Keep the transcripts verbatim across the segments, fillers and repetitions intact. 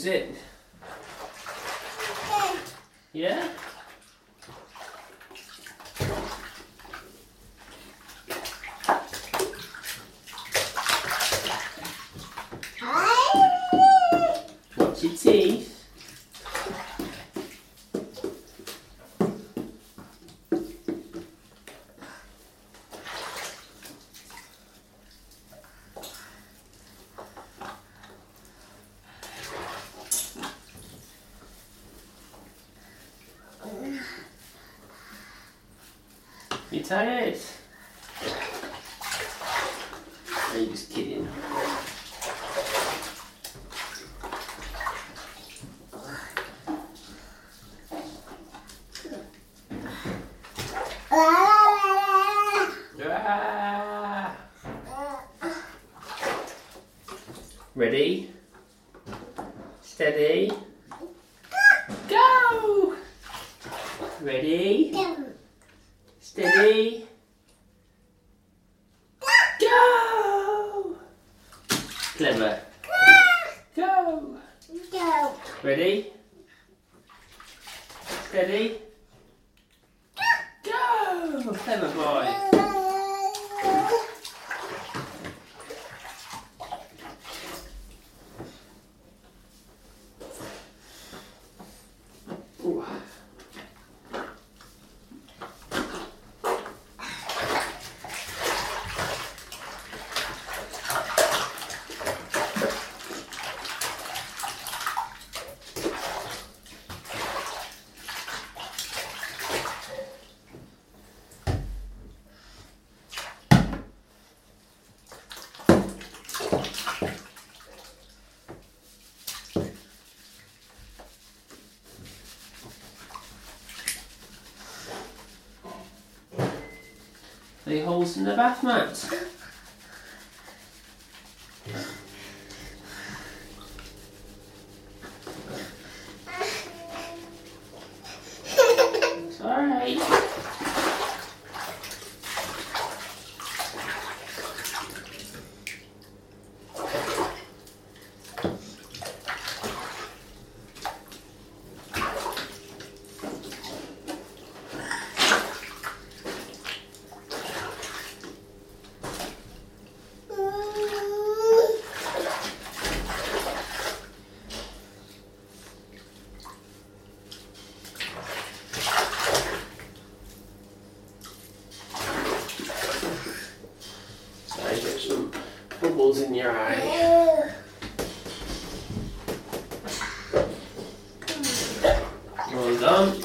is it? Yeah? Watch your teeth. You tired? Are you just kidding? Ah. Ready? Steady? Go! Ready? Steady? Go! Clever. Go! Go. Ready? Steady? Go! Clever boy. Ooh. Any holes in the bath mat? It's alright. Get some bubbles in your eye. Well done.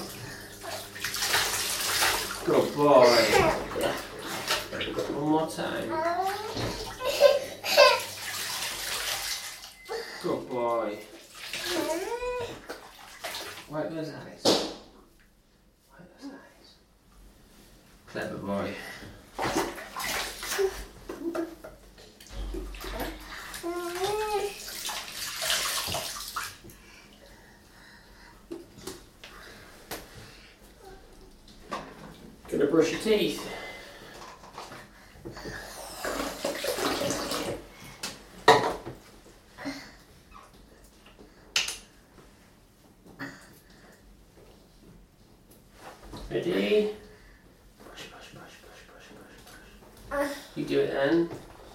Good boy. One more time. Good boy. Wipe those eyes. Wipe those eyes. Clever boy. Gonna brush your teeth. Ready? Brush, brush, brush, brush, brush, brush, brush. You do it then.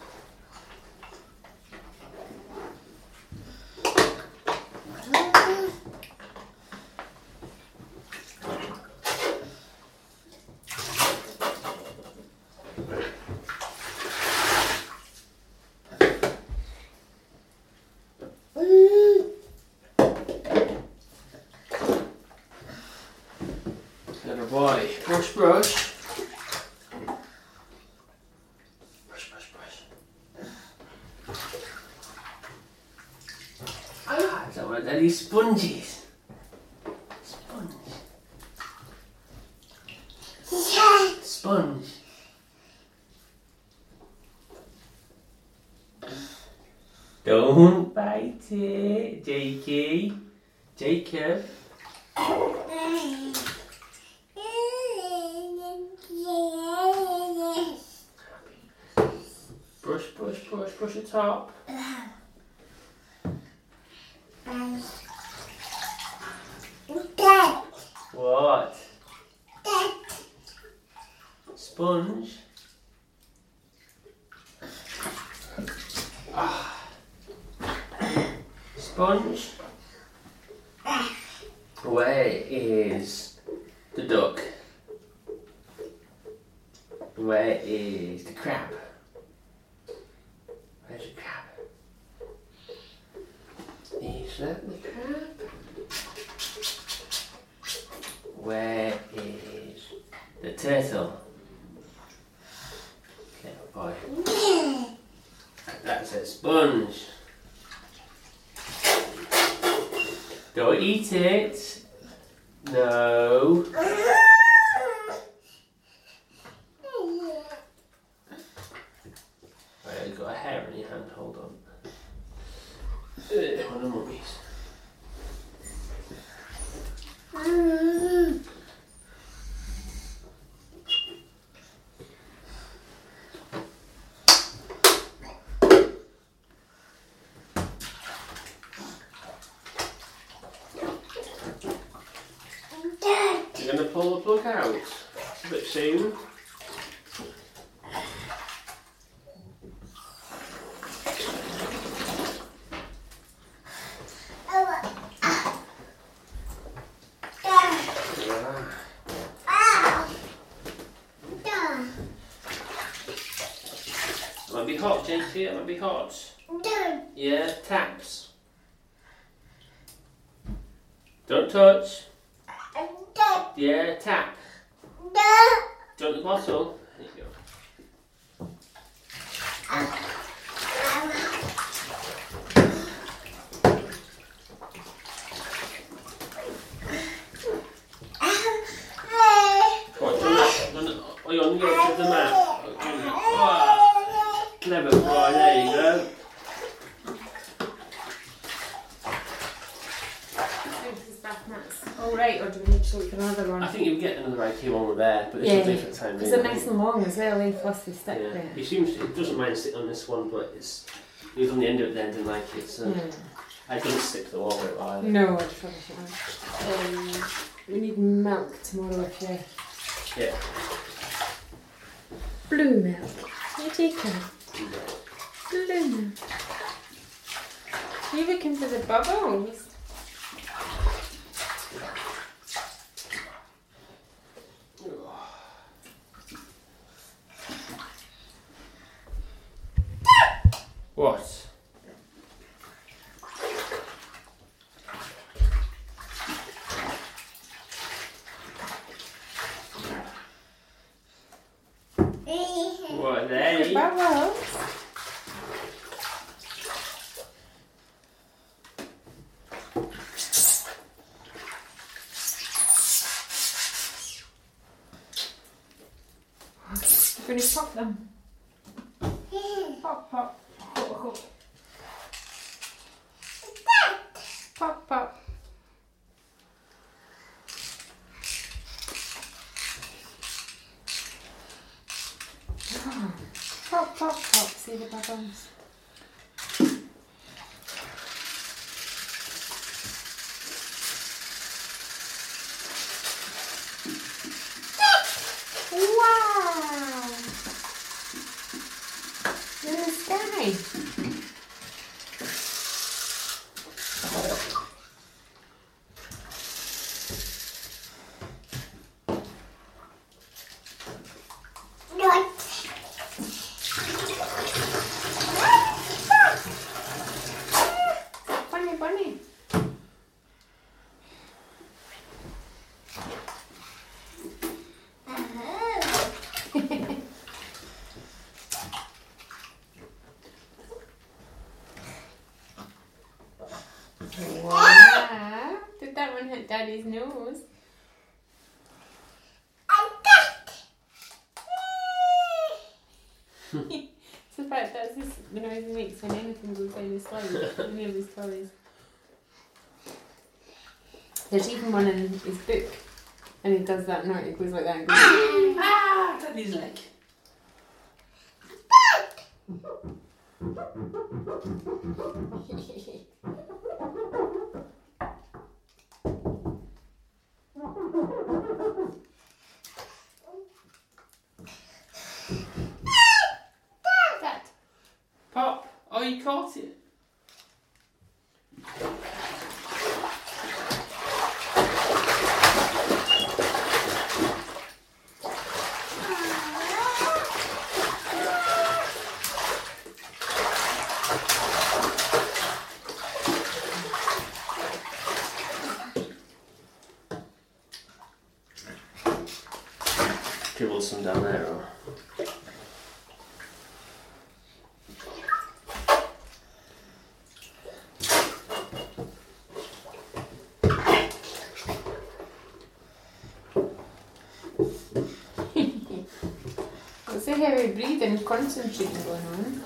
Clever boy. Brush, brush. Brush, brush, brush. Ah, is that one of Daddy's sponges? Sponge. Sponge. Don't bite it, Jakey. Jacob. Brush, brush, brush, brush the top. sponge. Ah. Sponge. Where is the duck? Where is the crab? Where's the crab? Is that the crab? Where is the turtle? Okay, boy. That's a sponge. Don't eat it. No. Right, you've got a hair in your hand. Hold on. Uh, one of mummy's. You're going to pull the plug out a bit soon. It might be hot, J T, it might be hot. Yeah, taps. Don't touch. Yeah, tap. Don't the bottle. There you go. Oh, you're on the edge of the mat. Oh, clever boy, there you go. Oh right, or do we need to look at another one? I think you'll get another IKEA one with there, but it's yeah, a different time. because they're nice and long as well, eh? Plus they stick yeah. there. He seems to, he doesn't mind sitting on this one, but it's he was on the end of it then, didn't like it, so yeah. I didn't stick to the wall very well. No, I just finish it on. Um, we need milk tomorrow if you. Yeah. Blue milk. You take it. Blue milk. You looking for the bubbles? What? What are they? Bubbles. You're going to pop them. Pop, pop. Pop, pop. Pop. Pop, pop, pop. See the bubbles? Wow! In the sky. Bunny, bunny. Wow. Did that one hit Daddy's nose? It's the fact that's this, the noise he makes when anything goes down the slide, any of his toys. There's even one in his book, and he does that noise, he goes like that and goes Ah! Daddy's leg. you caught it. Dribble some down there, or... What's the heavy breathing and concentrating going on?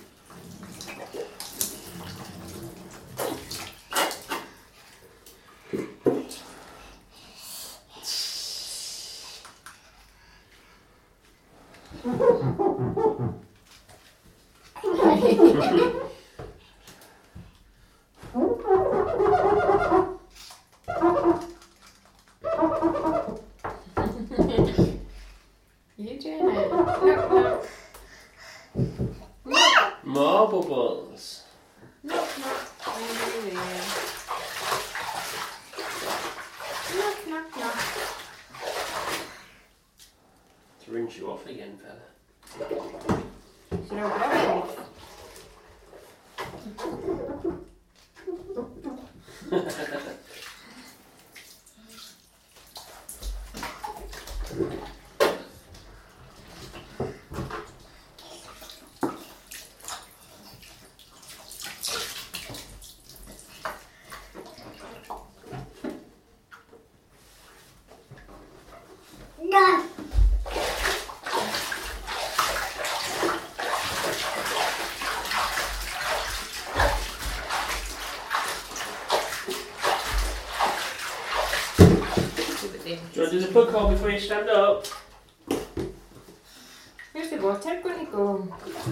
You doing it? Look, look. More bubbles. Look, look. Over there. Look, look, look. To rinse you off again, fella. Should I brush it? No. Do you want to do the book haul before you stand up? Where's the water going to go?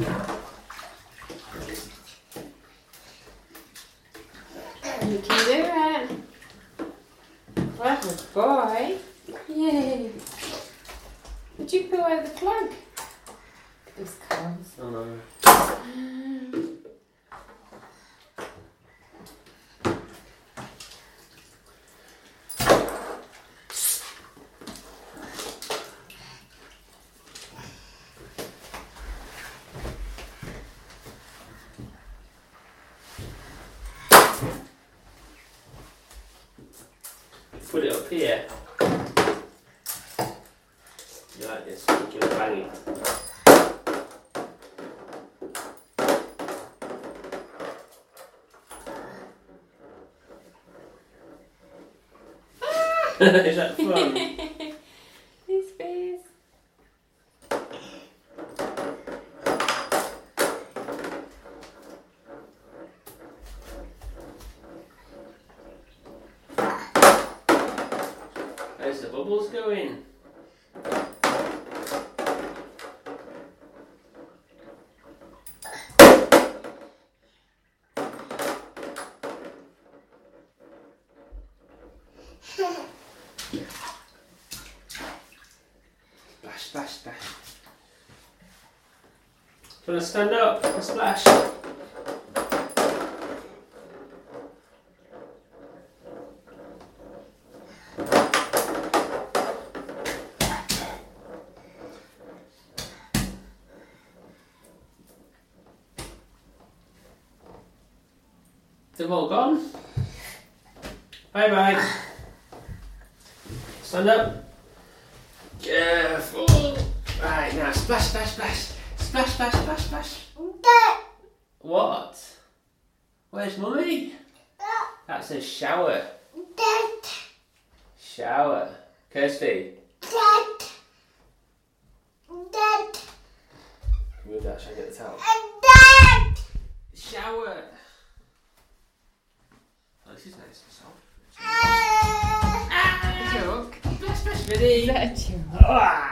You can do it. Clever boy. Yay. Did you pull out the plug? Those cars. Oh no. Put it up here. You like this? Give it a banging. Is that fun? His face. Where's the bubbles going? Splash, splash, splash. Do you want to stand up and splash? They've all gone. Bye bye. Stand up. Careful. Right, now splash, splash, splash. Splash, splash, splash, splash. What? Where's Mummy? That says shower. Shower. Kirsty. Move that so I get the towel. Shower. Oh, this is nice and soft. A joke? Splash, splash, ready? Is that a joke? Ah!